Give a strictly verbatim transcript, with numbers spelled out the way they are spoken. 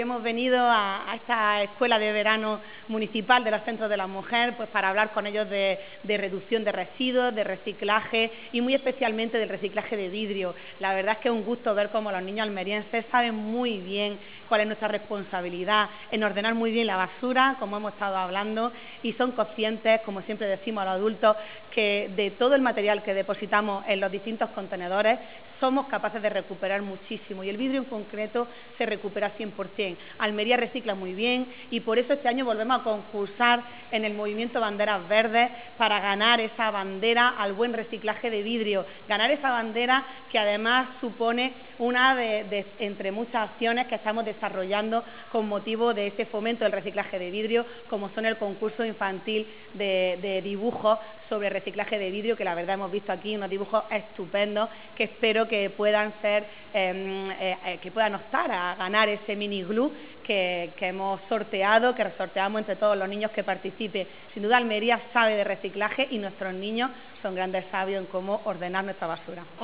Hemos venido a, a esta escuela de verano municipal de los centros de la mujer pues para hablar con ellos de, de reducción de residuos, de reciclaje y muy especialmente del reciclaje de vidrio. La verdad es que es un gusto ver cómo los niños almerienses saben muy bien cuál es nuestra responsabilidad en ordenar muy bien la basura, como hemos estado hablando, y son conscientes, como siempre decimos a los adultos, que de todo el material que depositamos en los distintos contenedores somos capaces de recuperar muchísimo y el vidrio en concreto se recupera cien por cien. Almería recicla muy bien y por eso este año volvemos a concursar en el movimiento Banderas Verdes para ganar esa bandera al buen reciclaje de vidrio, ganar esa bandera que además supone una de, de entre muchas acciones que estamos desarrollando con motivo de ese fomento del reciclaje de vidrio, como son el concurso infantil de, de dibujos sobre reciclaje de vidrio, que la verdad hemos visto aquí unos dibujos estupendos que espero que puedan ser, eh, eh, que puedan optar a ganar ese mini glue que, que hemos sorteado, que sorteamos entre todos los niños que participen. Sin duda Almería sabe de reciclaje y nuestros niños son grandes sabios en cómo ordenar nuestra basura.